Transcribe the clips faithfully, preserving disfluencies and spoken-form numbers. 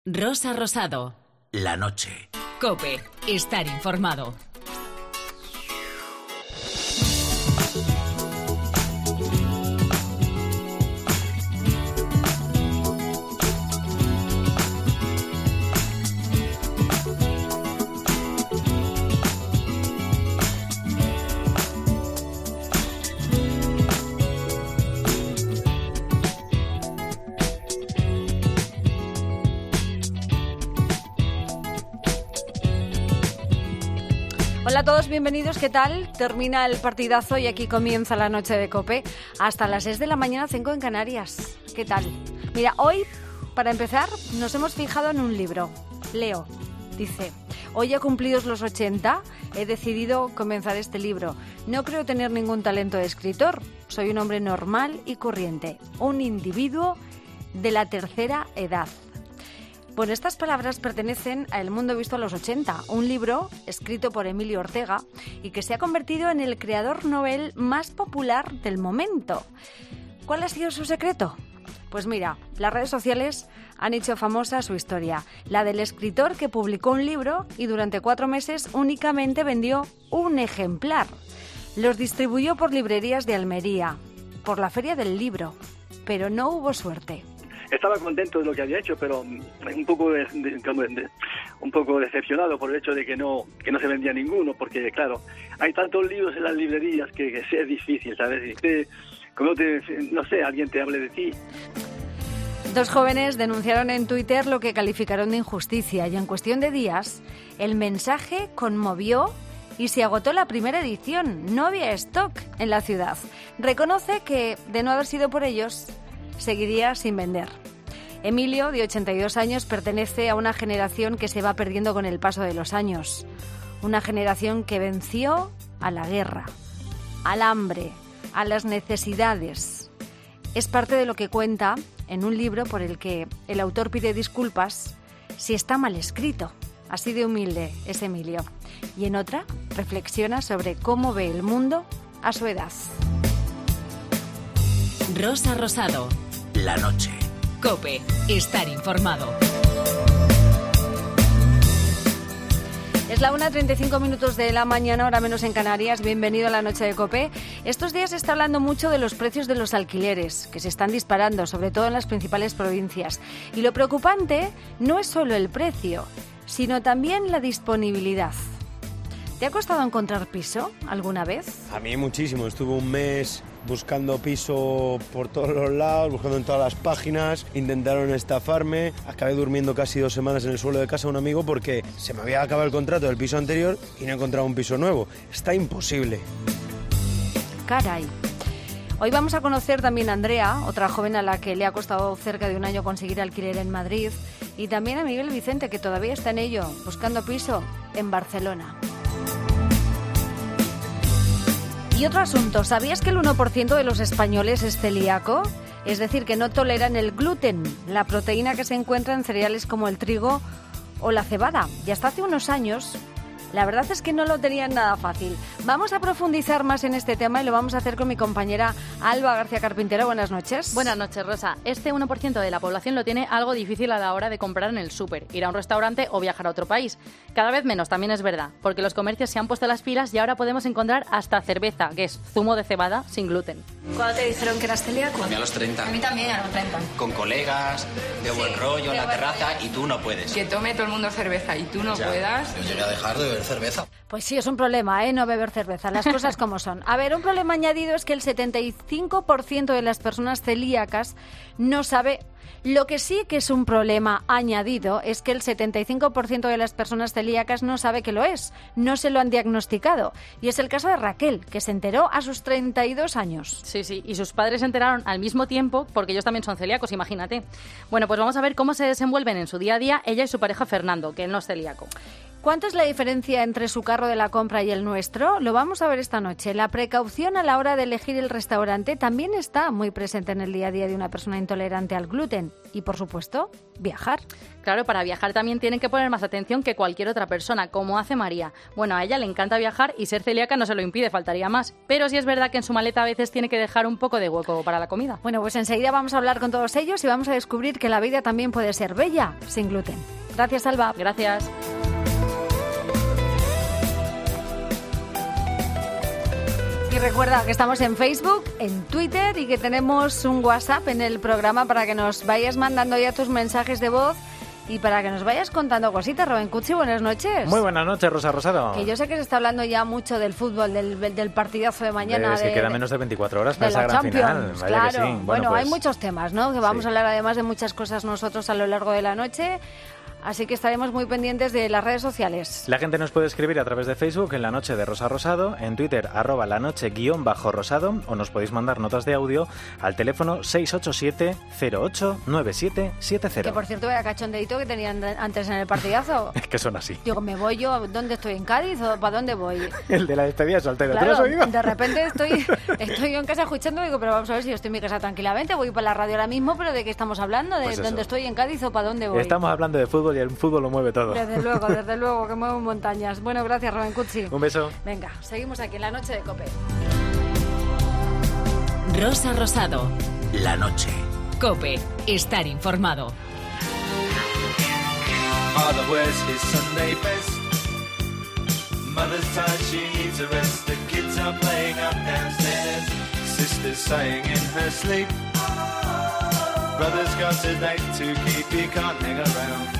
Rosa Rosado. La noche. COPE. Estar informado. Hola a todos, bienvenidos, ¿qué tal? Termina el partidazo y aquí comienza la noche de COPE hasta las seis de la mañana, cinco en Canarias. ¿Qué tal? Mira, hoy, para empezar, nos hemos fijado en un libro. Leo, dice: hoy ya cumplidos los ochenta, he decidido comenzar este libro. No creo tener ningún talento de escritor. Soy un hombre normal y corriente, un individuo de la tercera edad. Bueno, estas palabras pertenecen a El mundo visto a los ochenta, un libro escrito por Emilio Ortega y que se ha convertido en el creador novel más popular del momento. ¿Cuál ha sido su secreto? Pues mira, las redes sociales han hecho famosa su historia, la del escritor que publicó un libro y durante cuatro meses únicamente vendió un ejemplar. Los distribuyó por librerías de Almería, por la Feria del Libro, pero no hubo suerte. Estaba contento de lo que había hecho, pero un poco de, de, de, un poco decepcionado por el hecho de que no que no se vendía ninguno, porque claro, hay tantos libros en las librerías que, que es difícil, ¿sabes? Y te, como te, no sé, alguien te hable de ti. Dos jóvenes denunciaron en Twitter lo que calificaron de injusticia y en cuestión de días el mensaje conmovió y se agotó la primera edición. No había stock en la ciudad. Reconoce que, de no haber sido por ellos, seguiría sin vender. Emilio, de ochenta y dos años, pertenece a una generación que se va perdiendo con el paso de los años. Una generación que venció a la guerra, al hambre, a las necesidades. Es parte de lo que cuenta en un libro por el que el autor pide disculpas si está mal escrito. Así de humilde es Emilio. Y en otra, reflexiona sobre cómo ve el mundo a su edad. Rosa Rosado. La noche. COPE. Estar informado. Es la una treinta y cinco minutos de la mañana, hora menos en Canarias. Bienvenido a la noche de COPE. Estos días se está hablando mucho de los precios de los alquileres, que se están disparando, sobre todo en las principales provincias. Y lo preocupante no es solo el precio, sino también la disponibilidad. ¿Te ha costado encontrar piso alguna vez? A mí muchísimo. Estuve un mes buscando piso por todos los lados, buscando en todas las páginas, intentaron estafarme, acabé durmiendo casi dos semanas en el suelo de casa de un amigo porque se me había acabado el contrato del piso anterior y no he encontrado un piso nuevo. Está imposible. Caray. Hoy vamos a conocer también a Andrea, otra joven a la que le ha costado cerca de un año conseguir alquiler en Madrid, y también a Miguel Vicente, que todavía está en ello, buscando piso en Barcelona. Y otro asunto, ¿sabías que el uno por ciento de los españoles es celíaco? Es decir, que no toleran el gluten, la proteína que se encuentra en cereales como el trigo o la cebada. Y hasta hace unos años, la verdad es que no lo tenían nada fácil. Vamos a profundizar más en este tema y lo vamos a hacer con mi compañera Alba García Carpintero. Buenas noches. Buenas noches, Rosa. Este uno por ciento de la población lo tiene algo difícil a la hora de comprar en el súper, ir a un restaurante o viajar a otro país. Cada vez menos, también es verdad, porque los comercios se han puesto las pilas y ahora podemos encontrar hasta cerveza, que es zumo de cebada sin gluten. ¿Cuándo te dijeron que eras celíaco? A mí a los treinta. A mí también, a los treinta. Con colegas, de buen Sí, rollo, de en la buen terraza, rollo. y tú no puedes. Que tome todo el mundo cerveza y tú no Ya. puedas. Yo llegué a dejar de beber cerveza. Pues sí, es un problema, ¿eh? No beber cerveza, las cosas como son. A ver, un problema añadido es que el setenta y cinco por ciento de las personas celíacas no sabe. Lo que sí que es un problema añadido es que el setenta y cinco por ciento de las personas celíacas no sabe que lo es, no se lo han diagnosticado. Y es el caso de Raquel, que se enteró a sus treinta y dos años. Sí, sí, y sus padres se enteraron al mismo tiempo porque ellos también son celíacos, imagínate. Bueno, pues vamos a ver cómo se desenvuelven en su día a día ella y su pareja Fernando, que él no es celíaco. ¿Cuánto es la diferencia entre su carro de la compra y el nuestro? Lo vamos a ver esta noche. La precaución a la hora de elegir el restaurante también está muy presente en el día a día de una persona intolerante al gluten. Y, por supuesto, viajar. Claro, para viajar también tienen que poner más atención que cualquier otra persona, como hace María. Bueno, a ella le encanta viajar y ser celíaca no se lo impide, faltaría más. Pero sí es verdad que en su maleta a veces tiene que dejar un poco de hueco para la comida. Bueno, pues enseguida vamos a hablar con todos ellos y vamos a descubrir que la vida también puede ser bella sin gluten. Gracias, Alba. Gracias. Y recuerda que estamos en Facebook, en Twitter y que tenemos un WhatsApp en el programa para que nos vayas mandando ya tus mensajes de voz y para que nos vayas contando cositas. Rubén Cuchi, buenas noches. Muy buenas noches, Rosa Rosado. Que yo sé que se está hablando ya mucho del fútbol, del, del partidazo de mañana. Es que de, queda menos de veinticuatro horas para esa gran Champions, final. Vaya claro. que sí. Bueno, bueno pues, hay muchos temas, ¿no? Que vamos sí. a hablar además de muchas cosas nosotros a lo largo de la noche. Así que estaremos muy pendientes de las redes sociales. La gente nos puede escribir a través de Facebook en La Noche de Rosa Rosado, en Twitter arroba la noche guión bajo rosado, o nos podéis mandar notas de audio al teléfono seis ocho siete cero ocho nueve siete siete cero. Que por cierto, vaya cachondeito que tenían antes en el partidazo. Es que son así. Digo, ¿me voy yo? ¿Dónde estoy? ¿En Cádiz o para dónde voy? El de la despedida de soltero. Claro, ¿Tú lo has oído? de repente estoy, estoy yo en casa escuchando y digo, pero vamos a ver si yo estoy en mi casa tranquilamente, voy para la radio ahora mismo, pero ¿de qué estamos hablando? ¿De Pues dónde estoy? ¿En Cádiz o para dónde voy? Estamos hablando de fútbol y el fútbol lo mueve todo. Desde luego, desde luego, que muevo montañas. Bueno, gracias, Rubén Cuchi. Un beso. Venga, seguimos aquí en La Noche de COPE. Rosa Rosado. La noche. COPE. Estar informado. Father wears his Sunday best. Mother's tired, she needs a rest. The kids are playing up downstairs. Sister's sighing in her sleep. Brother's got a date to keep, he can't hang around.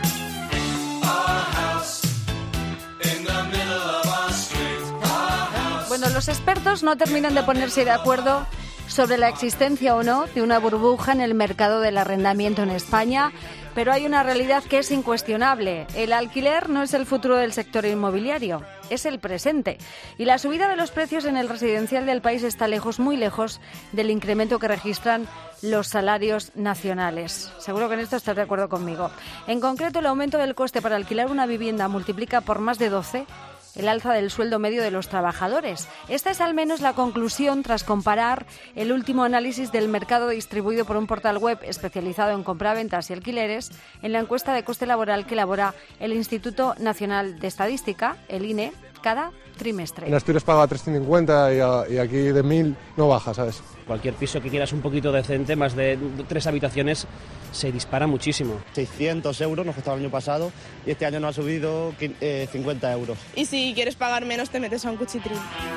Bueno, los expertos no terminan de ponerse de acuerdo sobre la existencia o no de una burbuja en el mercado del arrendamiento en España, pero hay una realidad que es incuestionable. El alquiler no es el futuro del sector inmobiliario, es el presente. Y la subida de los precios en el residencial del país está lejos, muy lejos, del incremento que registran los salarios nacionales. Seguro que en esto estás de acuerdo conmigo. En concreto, el aumento del coste para alquilar una vivienda multiplica por más de doce el alza del sueldo medio de los trabajadores. Esta es al menos la conclusión tras comparar el último análisis del mercado distribuido por un portal web especializado en compraventas y alquileres en la encuesta de coste laboral que elabora el Instituto Nacional de Estadística, el I N E, cada trimestre. En Asturias paga trescientos cincuenta y, a, y aquí de mil no baja, ¿sabes? Cualquier piso que quieras un poquito decente, más de tres habitaciones, se dispara muchísimo. seiscientos euros nos costaba el año pasado y este año nos ha subido eh, cincuenta euros. Y si quieres pagar menos te metes a un cuchitril.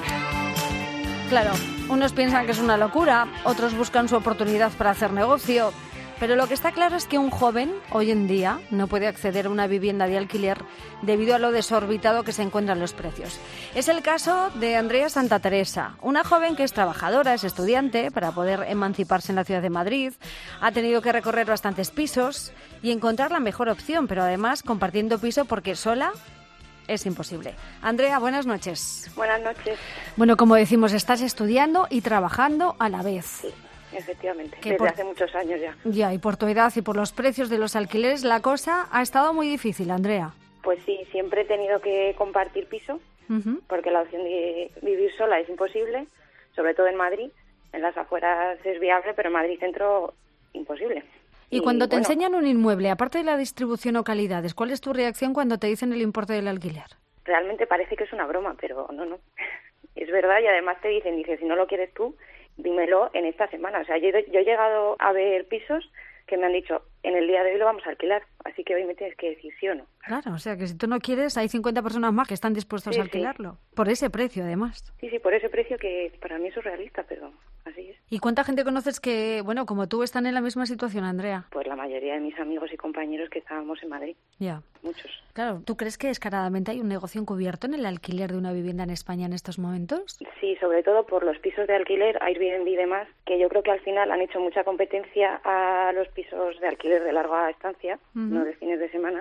Claro, unos piensan que es una locura, otros buscan su oportunidad para hacer negocio. Pero lo que está claro es que un joven, hoy en día, no puede acceder a una vivienda de alquiler debido a lo desorbitado que se encuentran los precios. Es el caso de Andrea Santa Teresa, una joven que es trabajadora, es estudiante, para poder emanciparse en la ciudad de Madrid. Ha tenido que recorrer bastantes pisos y encontrar la mejor opción, pero además compartiendo piso porque sola es imposible. Andrea, buenas noches. Buenas noches. Bueno, como decimos, estás estudiando y trabajando a la vez. Sí. Efectivamente, que desde por, hace muchos años ya. Ya, y por tu edad y por los precios de los alquileres, la cosa ha estado muy difícil, Andrea. Pues sí, siempre he tenido que compartir piso, uh-huh. porque la opción de vivir sola es imposible, sobre todo en Madrid. En las afueras es viable, pero en Madrid centro, imposible. Y, y cuando te bueno, enseñan un inmueble, aparte de la distribución o calidades, ¿cuál es tu reacción cuando te dicen el importe del alquiler? Realmente parece que es una broma, pero no, no. Es verdad, y además te dicen, dice, si no lo quieres tú, dímelo en esta semana. O sea, yo, yo he llegado a ver pisos que me han dicho, en el día de hoy lo vamos a alquilar, así que hoy me tienes que decir sí o no. Claro, o sea, que si tú no quieres, hay cincuenta personas más que están dispuestos sí, a alquilarlo. Sí. Por ese precio, además. Sí, sí, por ese precio que para mí es surrealista, pero así es. ¿Y cuánta gente conoces que, bueno, como tú, están en la misma situación, Andrea? Pues la mayoría de mis amigos y compañeros que estábamos en Madrid. Ya. Muchos. Claro, ¿tú crees que descaradamente hay un negocio encubierto en el alquiler de una vivienda en España en estos momentos? Sí, sobre todo por los pisos de alquiler, Airbnb y demás, que yo creo que al final han hecho mucha competencia a los pisos de alquiler de larga estancia, uh-huh. no de fines de semana, y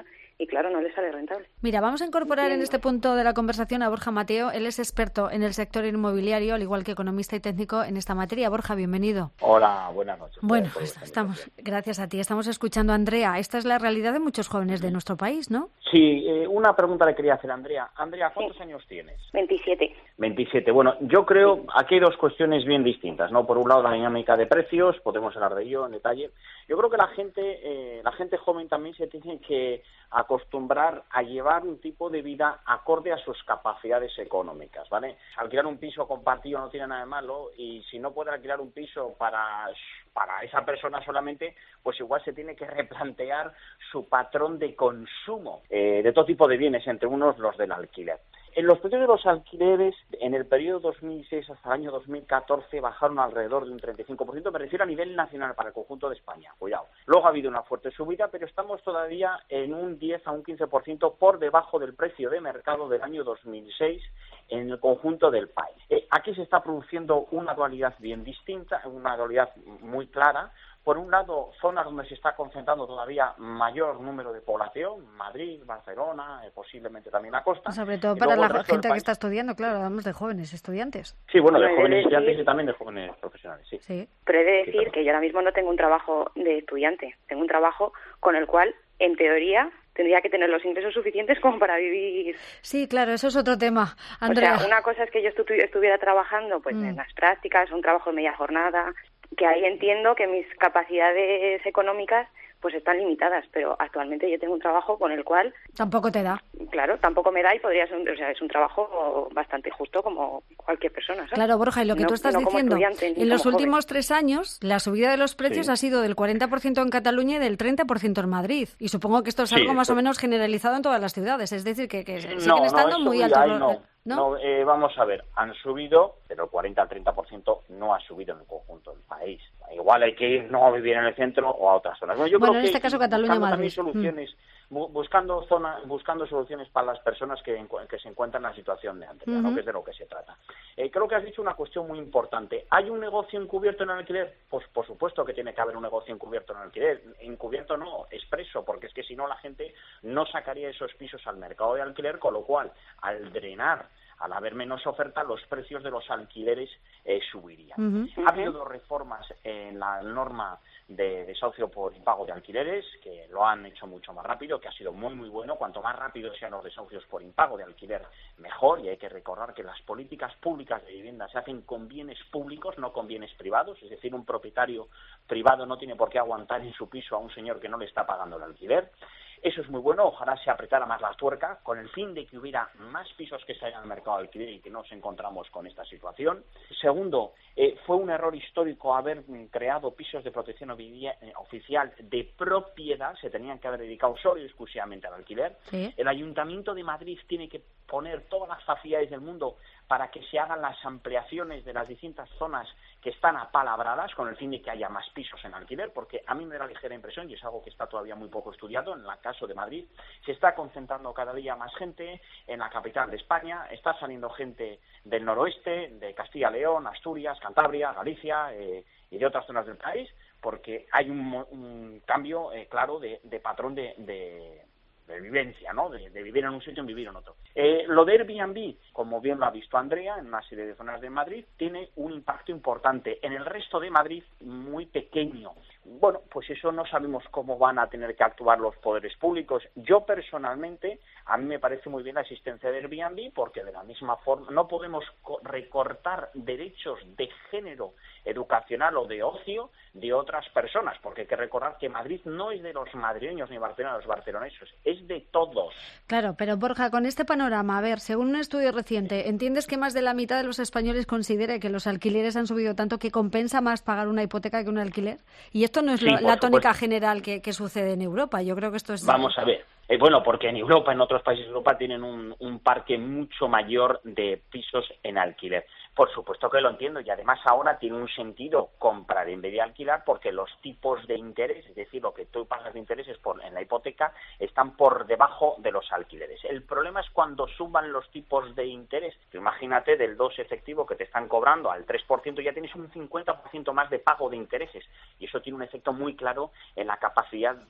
y claro, no les sale rentable. Mira, vamos a incorporar en este punto de la conversación a Borja Mateo. Él es experto en el sector inmobiliario, al igual que economista y técnico en esta materia. Borja, bienvenido. Hola, buenas noches. Bueno, estamos, gracias a ti. Estamos escuchando a Andrea. Esta es la realidad de muchos jóvenes de nuestro país, ¿no? Sí, eh, una pregunta le quería hacer a Andrea. Andrea, ¿cuántos sí. años tienes? veintisiete. veintisiete. Bueno, yo creo, sí. aquí hay dos cuestiones bien distintas, ¿no? Por un lado, la dinámica de precios, podemos hablar de ello en detalle. Yo creo que la gente, eh, la gente joven también se tiene que acostumbrar a llevar un tipo de vida acorde a sus capacidades económicas, ¿vale? Alquilar un piso compartido no tiene nada de malo, y si no puede alquilar un piso para, para esa persona solamente, pues igual se tiene que replantear su patrón de consumo eh, de todo tipo de bienes, entre unos los del alquiler. En los precios de los alquileres, en el periodo dos mil seis hasta el año dos mil catorce, bajaron alrededor de un treinta y cinco por ciento, me refiero a nivel nacional para el conjunto de España, cuidado. Luego ha habido una fuerte subida, pero estamos todavía en un diez a un quince por ciento por debajo del precio de mercado del año dos mil seis en el conjunto del país. Eh, aquí se está produciendo una dualidad bien distinta, una dualidad muy clara. Por un lado, zonas donde se está concentrando todavía mayor número de población, Madrid, Barcelona, eh, posiblemente también la costa. Sobre todo para la gente que está estudiando, claro, hablamos de jóvenes estudiantes. Sí, bueno, de jóvenes estudiantes y también de jóvenes profesionales, sí. sí. Pero he de decir que yo ahora mismo no tengo un trabajo de estudiante, tengo un trabajo con el cual, en teoría, tendría que tener los ingresos suficientes como para vivir. Sí, claro, eso es otro tema, Andrea. O sea, una cosa es que yo estu estuviera trabajando pues mm. en las prácticas, un trabajo de media jornada, que ahí entiendo que mis capacidades económicas pues están limitadas, pero actualmente yo tengo un trabajo con el cual... Tampoco te da. Claro, tampoco me da y podría ser, un, o sea, es un trabajo bastante justo como cualquier persona, ¿sabes? Claro, Borja, y lo que no, tú estás no diciendo, en los últimos joven. tres años, la subida de los precios sí. ha sido del cuarenta por ciento en Cataluña y del treinta por ciento en Madrid. Y supongo que esto es sí, algo más esto... o menos generalizado en todas las ciudades, es decir, que, que siguen no, estando no, muy altos. altos. No. ¿No? No, eh, vamos a ver, han subido, pero el cuarenta al treinta por ciento no ha subido en el conjunto del país. Igual hay que ir no a vivir en el centro o a otras zonas. Bueno, yo bueno creo en este que caso Cataluña, Madrid. Soluciones, mm. buscando zona, buscando soluciones para las personas que, que se encuentran en la situación de antes, uh-huh. ¿no? Que es de lo que se trata. Eh, creo que has dicho una cuestión muy importante. ¿Hay un negocio encubierto en el alquiler? Pues por supuesto que tiene que haber un negocio encubierto en el alquiler. Encubierto no, expreso, porque es que si no la gente no sacaría esos pisos al mercado de alquiler, con lo cual, al drenar, al haber menos oferta, los precios de los alquileres eh, subirían. Uh-huh. Ha habido dos reformas en la norma de desahucio por impago de alquileres, que lo han hecho mucho más rápido, que ha sido muy, muy bueno. Cuanto más rápido sean los desahucios por impago de alquiler, mejor. Y hay que recordar que las políticas públicas de vivienda se hacen con bienes públicos, no con bienes privados. Es decir, un propietario privado no tiene por qué aguantar en su piso a un señor que no le está pagando el alquiler. Eso es muy bueno, ojalá se apretara más la tuerca, con el fin de que hubiera más pisos que salgan al mercado de alquiler y que nos encontramos con esta situación. Segundo, eh, fue un error histórico haber creado pisos de protección oficial de propiedad, se tenían que haber dedicado solo y exclusivamente al alquiler. ¿Sí? El Ayuntamiento de Madrid tiene que poner todas las facilidades del mundo para que se hagan las ampliaciones de las distintas zonas que están apalabradas con el fin de que haya más pisos en alquiler, porque a mí me da ligera impresión, y es algo que está todavía muy poco estudiado, en el caso de Madrid, se está concentrando cada día más gente en la capital de España, está saliendo gente del noroeste, de Castilla y León, Asturias, Cantabria, Galicia eh, y de otras zonas del país, porque hay un, un cambio eh, claro de, de patrón de... de de vivencia, ¿no? De, de vivir en un sitio y vivir en otro. Eh, lo de Airbnb, como bien lo ha visto Andrea, en una serie de zonas de Madrid, tiene un impacto importante. En el resto de Madrid, muy pequeño. Bueno, pues eso no sabemos cómo van a tener que actuar los poderes públicos. Yo personalmente, a mí me parece muy bien la existencia de Airbnb, porque de la misma forma no podemos recortar derechos de género educacional o de ocio de otras personas, porque hay que recordar que Madrid no es de los madrileños ni Barcelona de los barceloneses, es de todos. Claro, pero Borja, con este panorama, a ver, según un estudio reciente, ¿entiendes que más de la mitad de los españoles considera que los alquileres han subido tanto que compensa más pagar una hipoteca que un alquiler? Y esto no es sí, lo, la tónica supuesto. general que, que sucede en Europa. Yo creo que esto es... Vamos a ver. Eh, bueno, porque en Europa, en otros países de Europa, tienen un, un parque mucho mayor de pisos en alquiler. Por supuesto que lo entiendo, y además ahora tiene un sentido comprar en vez de alquilar, porque los tipos de interés, es decir, lo que tú pagas de intereses por, en la hipoteca, están por debajo de los alquileres. El problema es cuando suban los tipos de interés. Imagínate, del dos efectivo que te están cobrando al tres por ciento, ya tienes un cincuenta por ciento más de pago de intereses, y eso tiene un efecto muy claro en la capacidad de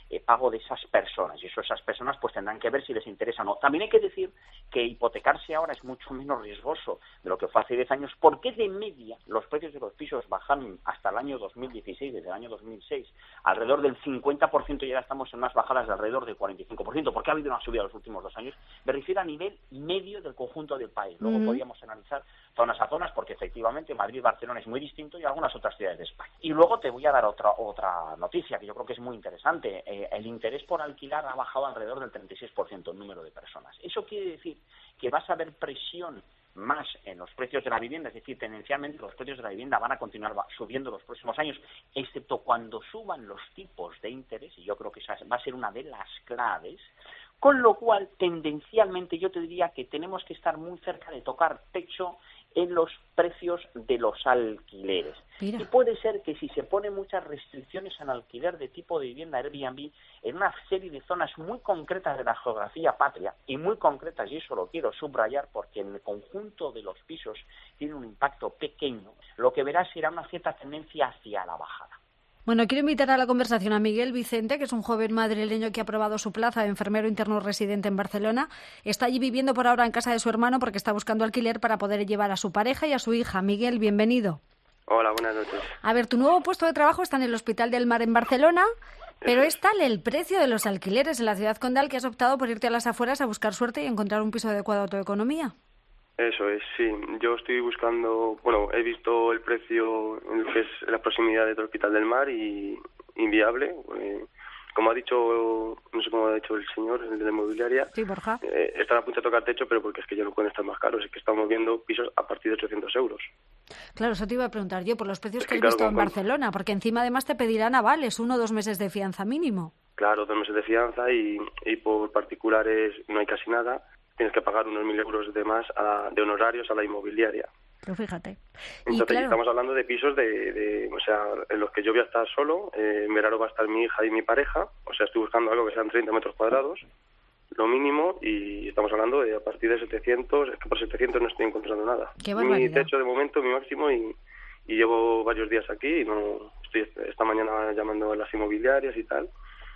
eh, pago de esas personas, y eso esas personas pues tendrán que ver si les interesa o no. También hay que decir que hipotecarse ahora es mucho menos riesgoso de lo que fue hace diez años, porque de media los precios de los pisos bajaron hasta el año dos mil dieciséis, desde el año dos mil seis, alrededor del cincuenta por ciento, y ahora estamos en unas bajadas de alrededor del cuarenta y cinco por ciento, porque ha habido una subida en los últimos dos años, me refiero a nivel medio del conjunto del país. Luego uh-huh. podríamos analizar zonas a zonas, porque efectivamente Madrid y Barcelona es muy distinto y algunas otras ciudades de España. Y luego te voy a dar otra otra noticia que yo creo que es muy interesante. Eh, el interés por alquilar ha bajado alrededor del treinta y seis por ciento el número de personas. Eso quiere decir que vas a ver presión más en los precios de la vivienda, es decir, tendencialmente los precios de la vivienda van a continuar subiendo los próximos años, excepto cuando suban los tipos de interés, y yo creo que esa va a ser una de las claves, con lo cual, tendencialmente, yo te diría que tenemos que estar muy cerca de tocar techo en los precios de los alquileres. Mira. Y puede ser que si se ponen muchas restricciones al alquiler de tipo de vivienda Airbnb en una serie de zonas muy concretas de la geografía patria, y muy concretas, y eso lo quiero subrayar porque en el conjunto de los pisos tiene un impacto pequeño, lo que verás será una cierta tendencia hacia la bajada. Bueno, quiero invitar a la conversación a Miguel Vicente, que es un joven madrileño que ha aprobado su plaza de enfermero interno residente en Barcelona. Está allí viviendo por ahora en casa de su hermano porque está buscando alquiler para poder llevar a su pareja y a su hija. Miguel, bienvenido. Hola, buenas noches. A ver, tu nuevo puesto de trabajo está en el Hospital del Mar en Barcelona, pero es tal el precio de los alquileres en la ciudad condal que has optado por irte a las afueras a buscar suerte y encontrar un piso adecuado a tu economía. Eso es, sí. Yo estoy buscando, bueno, he visto el precio en lo que es la proximidad del Hospital del Mar y inviable. Eh, como ha dicho, no sé cómo ha dicho el señor, el de la inmobiliaria, sí, Borja. Eh, están a punto de tocar techo, pero porque es que ya no pueden estar más caros, es que estamos viendo pisos a partir de ochocientos euros. Claro, eso te iba a preguntar yo, por los precios es que, que has claro, visto en con... Barcelona, porque encima además te pedirán avales, uno o dos meses de fianza mínimo. Claro, dos meses de fianza y, y por particulares no hay casi nada. Tienes que pagar unos mil euros de más a, de honorarios a la inmobiliaria. Pero fíjate. Entonces, y claro, estamos hablando de pisos de, de, o sea, en los que yo voy a estar solo, eh, en verano va a estar mi hija y mi pareja, o sea, estoy buscando algo que sean treinta metros cuadrados, lo mínimo, y estamos hablando de a partir de setecientos, es que por setecientos no estoy encontrando nada. Qué barbaridad. Mi techo de momento, mi máximo, y, y llevo varios días aquí, y no estoy esta mañana llamando a las inmobiliarias y tal,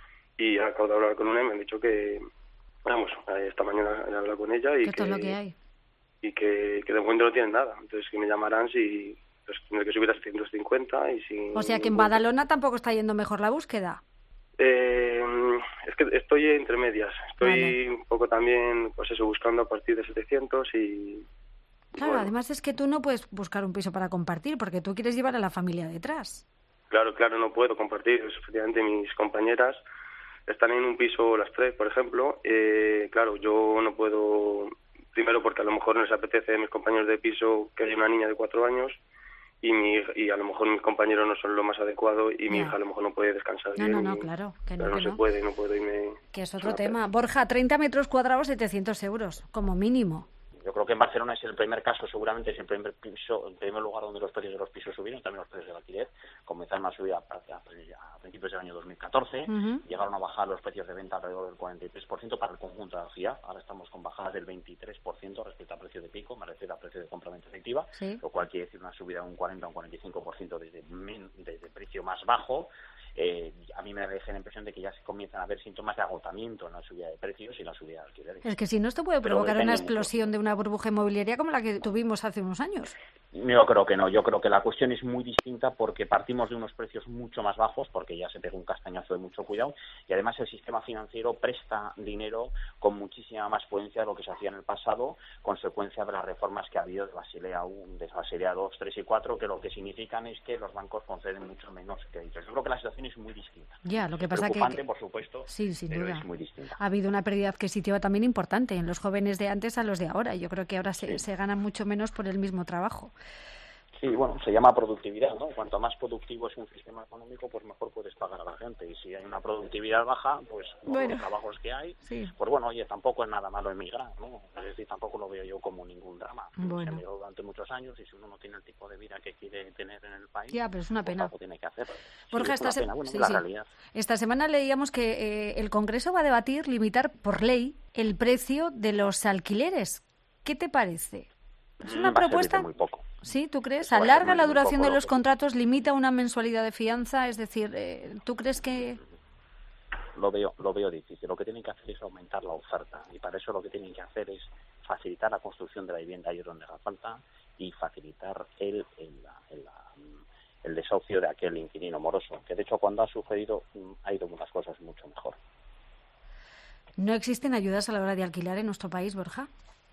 y acabo de hablar con una y me han dicho que... Vamos, esta mañana he hablado con ella y, que, que, es lo que, hay. y que, que de momento no tienen nada. Entonces que me llamarán si pues, tendré que subir a setecientos cincuenta y si... O sea que en Badalona tampoco está yendo mejor la búsqueda. Eh, es que estoy entre medias. Estoy vale. un poco también, pues eso, buscando a partir de setecientos y... Claro, bueno. Además es que tú no puedes buscar un piso para compartir porque tú quieres llevar a la familia detrás. Claro, claro, no puedo compartir. Efectivamente, mis compañeras... Están en un piso las tres, por ejemplo. Eh, claro, yo no puedo... Primero porque a lo mejor no les apetece a mis compañeros de piso que haya una niña de cuatro años y mi y a lo mejor mis compañeros no son lo más adecuado y mi ya. hija a lo mejor no puede descansar no, bien. No, no, y, claro. Que no, pero que no, no se puede, no puedo irme... Que es otro tema. Borja, treinta metros cuadrados, setecientos euros, como mínimo. Yo creo que en Barcelona es el primer caso, seguramente es el primer piso, el primer lugar donde los precios de los pisos subieron, también los precios del alquiler. Comenzaron a subir a, a, a principios del año dos mil catorce, uh-huh. llegaron a bajar los precios de venta alrededor del cuarenta y tres por ciento para el conjunto de la ciudad. Ahora estamos con bajadas del veintitrés por ciento respecto al precio de pico, me refiero al precio de compra-venta efectiva, ¿sí? Lo cual quiere decir una subida de un cuarenta o un cuarenta y cinco por ciento desde, desde precio más bajo. Eh, a mí me deja la impresión de que ya se comienzan a ver síntomas de agotamiento en la subida de precios y la subida de alquileres. Es que si no, esto puede provocar una explosión mucho. de una burbuja inmobiliaria como la que tuvimos hace unos años. Yo creo que no, yo creo que la cuestión es muy distinta porque partimos de unos precios mucho más bajos, porque ya se pegó un castañazo de mucho cuidado, y además el sistema financiero presta dinero con muchísima más potencia de lo que se hacía en el pasado, consecuencia de las reformas que ha habido de Basilea uno, de Basilea dos, tres y cuatro, que lo que significan es que los bancos conceden mucho menos créditos. Yo creo que la situación es muy distinta. Ya, lo que pasa preocupante, que... por supuesto, sí, sin pero duda. es muy distinta. Ha habido una pérdida adquisitiva también importante en los jóvenes de antes a los de ahora. Yo creo que ahora se, sí. se gana mucho menos por el mismo trabajo. Sí, bueno, se llama productividad, ¿no? Cuanto más productivo es un sistema económico, pues mejor puedes pagar a la gente. Y si hay una productividad baja, pues bueno, los trabajos que hay, sí. pues bueno, oye, tampoco es nada malo emigrar, ¿no? Es decir, tampoco lo veo yo como ningún drama. Bueno. Se emigró durante muchos años y si uno no tiene el tipo de vida que quiere tener en el país, ya, pero es una pena. Pues tiene que hacer. Borja, sí, esta, se... bueno, sí, la sí. realidad. Esta semana leíamos que eh, el Congreso va a debatir limitar por ley el precio de los alquileres. ¿Qué te parece? Es una va propuesta... a muy poco. ¿Sí? ¿Tú crees? Eso ¿Alarga la duración de los que... contratos? ¿Limita una mensualidad de fianza? Es decir, eh, ¿tú crees que...? lo veo, lo veo difícil. Lo que tienen que hacer es aumentar la oferta y para eso lo que tienen que hacer es facilitar la construcción de la vivienda ahí donde haga falta y facilitar el, el, el, el desahucio de aquel inquilino moroso, que de hecho cuando ha sucedido ha ido unas cosas mucho mejor. ¿No existen ayudas a la hora de alquilar en nuestro país, Borja?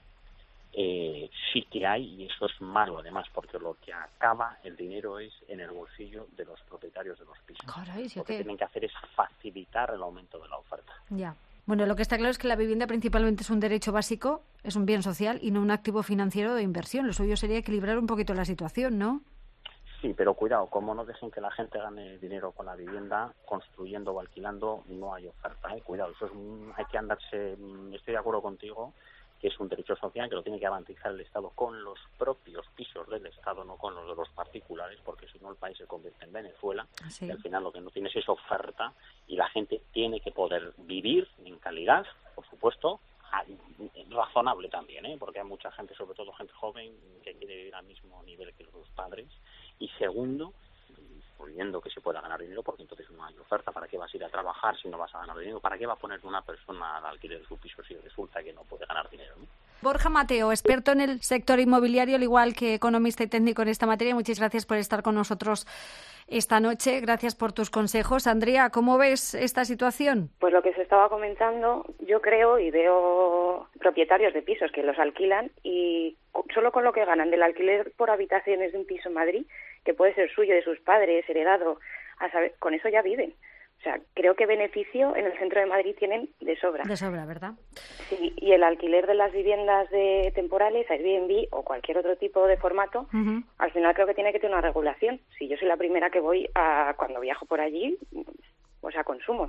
Eh, sí que hay, y eso es malo además, porque lo que acaba el dinero es en el bolsillo de los propietarios de los pisos. Caray, ¿sí lo que qué? tienen que hacer es facilitar el aumento de la oferta. Ya. Bueno, lo que está claro es que la vivienda principalmente es un derecho básico, es un bien social y no un activo financiero de inversión. Lo suyo sería equilibrar un poquito la situación, ¿no? Sí, pero cuidado, como no dejen que la gente gane dinero con la vivienda, construyendo o alquilando, no hay oferta, ¿eh? Cuidado, eso es un, hay que andarse, estoy de acuerdo contigo, que es un derecho social que lo tiene que garantizar el Estado con los propios pisos del Estado, no con los de los particulares, porque si no el país se convierte en Venezuela, sí. Y al final lo que no tienes es oferta y la gente tiene que poder vivir en calidad, por supuesto, razonable también, ¿eh? Porque hay mucha gente, sobre todo gente joven, que quiere vivir al mismo nivel que los padres. Y segundo, viendo que se pueda ganar dinero, porque entonces no hay oferta. ¿Para qué vas a ir a trabajar si no vas a ganar dinero? ¿Para qué va a poner una persona al alquiler de su piso si resulta que no puede ganar dinero, ¿no? Borja Mateo, experto en el sector inmobiliario, al igual que economista y técnico en esta materia. Muchas gracias por estar con nosotros esta noche. Gracias por tus consejos. Andrea, ¿cómo ves esta situación? Pues lo que se estaba comentando, yo creo y veo propietarios de pisos que los alquilan y solo con lo que ganan del alquiler por habitaciones de un piso en Madrid, que puede ser suyo, de sus padres, heredado, a saber, con eso ya viven. O sea, creo que beneficio en el centro de Madrid tienen de sobra. De sobra, ¿verdad? Sí, y el alquiler de las viviendas de temporales, Airbnb o cualquier otro tipo de formato, uh-huh. Al final creo que tiene que tener una regulación. Si yo soy la primera que voy a, cuando viajo por allí, o sea, consumo.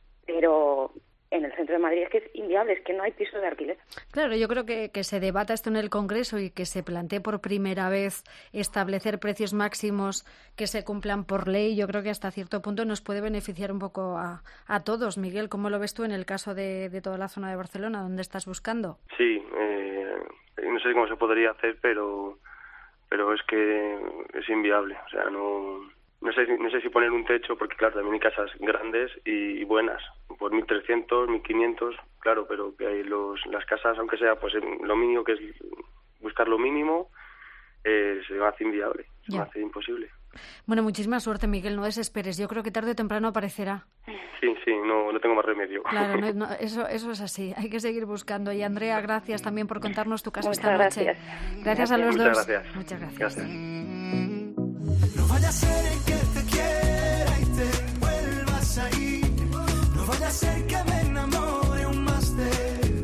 Pero en el centro de Madrid es que es inviable, es que no hay piso de alquiler. Claro, yo creo que, que se debata esto en el Congreso y que se plantee por primera vez establecer precios máximos que se cumplan por ley. Yo creo que hasta cierto punto nos puede beneficiar un poco a, a todos. Miguel, ¿cómo lo ves tú en el caso de, de toda la zona de Barcelona? ¿Dónde estás buscando? Sí, eh, no sé cómo se podría hacer, pero, pero es que es inviable. O sea, no... No sé, no sé si poner un techo, porque claro, también hay casas grandes y buenas, por mil trescientos, mil quinientos, claro, pero que hay los, las casas, aunque sea pues lo mínimo, que es buscar lo mínimo, eh, se hace inviable, se ya. hace imposible. Bueno, muchísima suerte, Miguel, no desesperes, yo creo que tarde o temprano aparecerá. Sí, sí, no, no tengo más remedio. Claro, no, no, eso, eso es así, hay que seguir buscando. Y Andrea, gracias también por contarnos tu caso Muchas esta noche. Gracias, gracias, gracias a los Muchas dos. Gracias. Muchas gracias. gracias. No vaya a ser el que te quiera y te vuelvas a ir. No vaya a ser que me enamore aún más de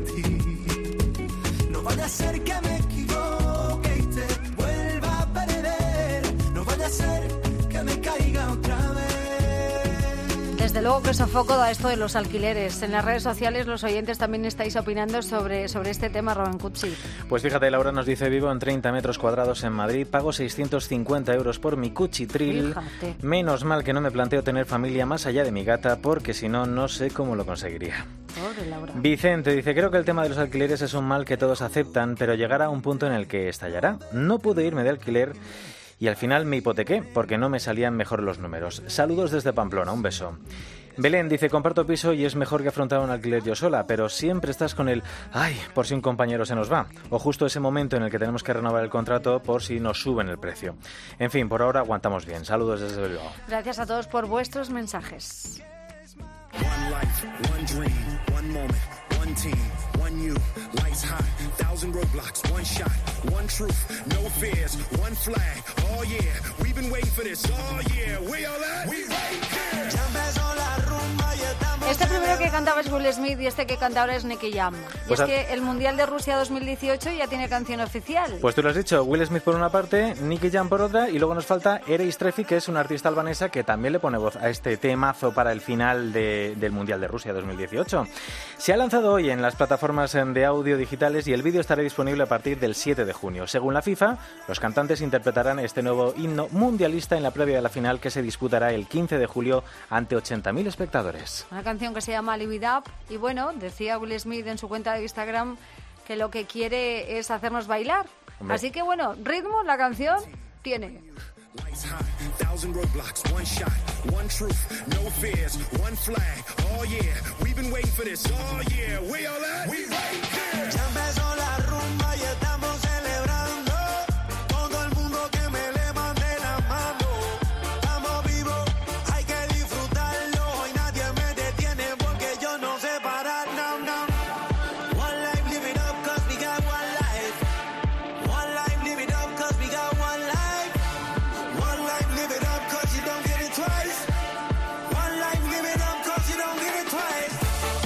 ti. No vaya a ser que me equivoque y te vuelva a perder. No vaya a ser que me caiga otra vez. Desde luego que sofoco da esto de los alquileres. En las redes sociales los oyentes también estáis opinando sobre, sobre este tema, Rubén Cutsi. Pues fíjate, Laura nos dice: vivo en treinta metros cuadrados en Madrid, pago seiscientos cincuenta euros por mi cuchitril. Fíjate. Menos mal que no me planteo tener familia más allá de mi gata, porque si no, no sé cómo lo conseguiría. Pobre Laura. Vicente dice: creo que el tema de los alquileres es un mal que todos aceptan, pero llegará a un punto en el que estallará. No pude irme de alquiler y al final me hipotequé porque no me salían mejor los números. Saludos desde Pamplona, un beso. Belén dice: comparto piso y es mejor que afrontar un alquiler yo sola, pero siempre estás con el ay, por si un compañero se nos va, o justo ese momento en el que tenemos que renovar el contrato por si nos suben el precio. En fin, por ahora aguantamos bien. Saludos desde Bilbao. Gracias a todos por vuestros mensajes. One life, one dream, one moment, one team, one you, lights hot, thousand roadblocks, one shot, one truth, no fears, one flag, oh yeah, we've been waiting for this, oh yeah, we all at, we right here. Ya empezó la rumba y estamos... Este primero que cantaba es Will Smith y este que canta ahora es Nicky Jam. Y Pues es a... que el Mundial de Rusia dos mil dieciocho ya tiene canción oficial. Pues tú lo has dicho, Will Smith por una parte, Nicky Jam por otra, y luego nos falta Ereis Trefi, que es una artista albanesa que también le pone voz a este temazo para el final de, del Mundial de Rusia dos mil dieciocho. Se ha lanzado hoy en las plataformas de audio digitales y el vídeo estará disponible a partir del siete de junio. Según la FIFA, los cantantes interpretarán este nuevo himno mundialista en la previa de la final, que se disputará el quince de julio ante ochenta mil espectadores. Una canción que se llama Live It Up y bueno, decía Will Smith en su cuenta de Instagram que lo que quiere es hacernos bailar. Hombre. Así que bueno, ritmo la canción tiene. Thousand roadblocks, one shot, one truth, no fears, one flag. Oh yeah, we've been waiting for this. Oh yeah, we all at? We right here. Ya empezó la rumba y estamos celebrando. Todo el mundo que me levante la mano. Estamos vivos, hay que disfrutarlo. Y nadie me detiene porque yo no sé parar. No, no. One life, live it up, cause we got one life. One life, live it up, cause we got one life. One life, live it up, cause you don't get it twice. One life, live it up, cause you don't get it twice.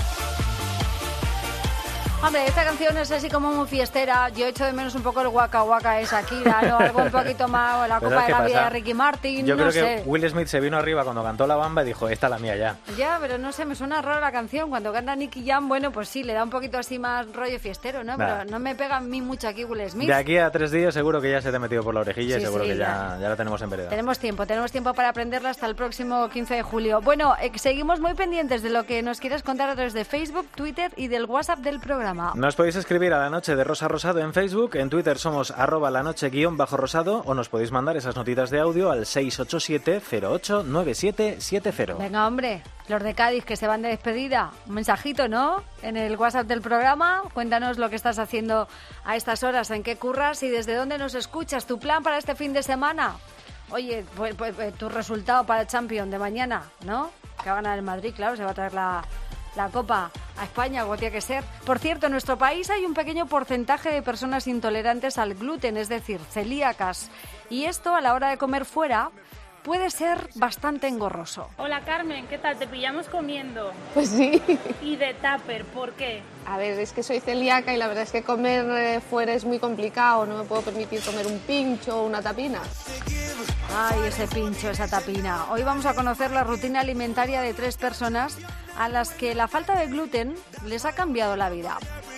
Hombre, esta canción es así como muy fiestera. Yo echo de menos un poco el Waka Waka de Shakira, ¿no? Algo un poquito más, o la Pero Copa de la ¿qué Vida pasa? de Ricky Martin, Yo no creo sé. que Will Smith se vino arriba cuando cantó La Bamba y dijo, esta es la mía ya. Ya, pero no sé, me suena raro la canción. Cuando canta Nicky Jam, bueno, pues sí, le da un poquito así más rollo fiestero, ¿no? Nah. Pero no me pega a mí mucho aquí Will Smith. De aquí a tres días seguro que ya se te ha metido por la orejilla Sí, y seguro sí, que ya, ya. ya la tenemos en vereda. Tenemos tiempo, tenemos tiempo para aprenderla hasta el próximo quince de julio. Bueno, eh, seguimos muy pendientes de lo que nos quieras contar a través de Facebook, Twitter y del WhatsApp del programa. Nos podéis escribir a La Noche de Rosa Rosado en Facebook, en Twitter somos arroba la noche guión bajo rosado o nos podéis mandar esas notitas de audio al seis ocho siete cero ocho nueve siete siete cero. Venga, hombre, los de Cádiz que se van de despedida, un mensajito, ¿no? En el WhatsApp del programa, cuéntanos lo que estás haciendo a estas horas, en qué curras y desde dónde nos escuchas, tu plan para este fin de semana. Oye, pues, pues, pues, tu resultado para el Champions de mañana, ¿no? Que va a ganar el Madrid, claro, se va a traer la, la Copa a España, como tiene que ser. Por cierto, en nuestro país hay un pequeño porcentaje de personas intolerantes al gluten, es decir, celíacas. Y esto, a la hora de comer fuera, puede ser bastante engorroso. Hola Carmen, ¿qué tal? ¿Te pillamos comiendo? Pues sí. ¿Y de tupper? ¿Por qué? A ver, es que soy celíaca y la verdad es que comer eh, fuera es muy complicado. No me puedo permitir comer un pincho o una tapina. Ay, ese pincho, esa tapina. Hoy vamos a conocer la rutina alimentaria de tres personas a las que la falta de gluten les ha cambiado la vida.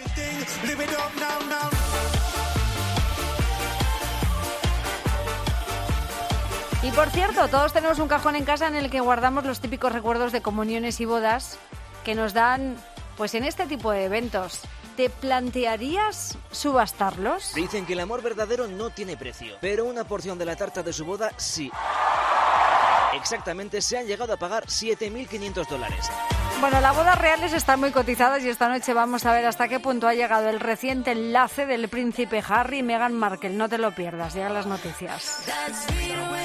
Y por cierto, todos tenemos un cajón en casa en el que guardamos los típicos recuerdos de comuniones y bodas que nos dan, pues en este tipo de eventos. ¿Te plantearías subastarlos? Dicen que el amor verdadero no tiene precio, pero una porción de la tarta de su boda sí. Exactamente, se han llegado a pagar siete mil quinientos dólares. Bueno, las bodas reales están muy cotizadas y esta noche vamos a ver hasta qué punto ha llegado el reciente enlace del príncipe Harry y Meghan Markle. No te lo pierdas, llegan las noticias.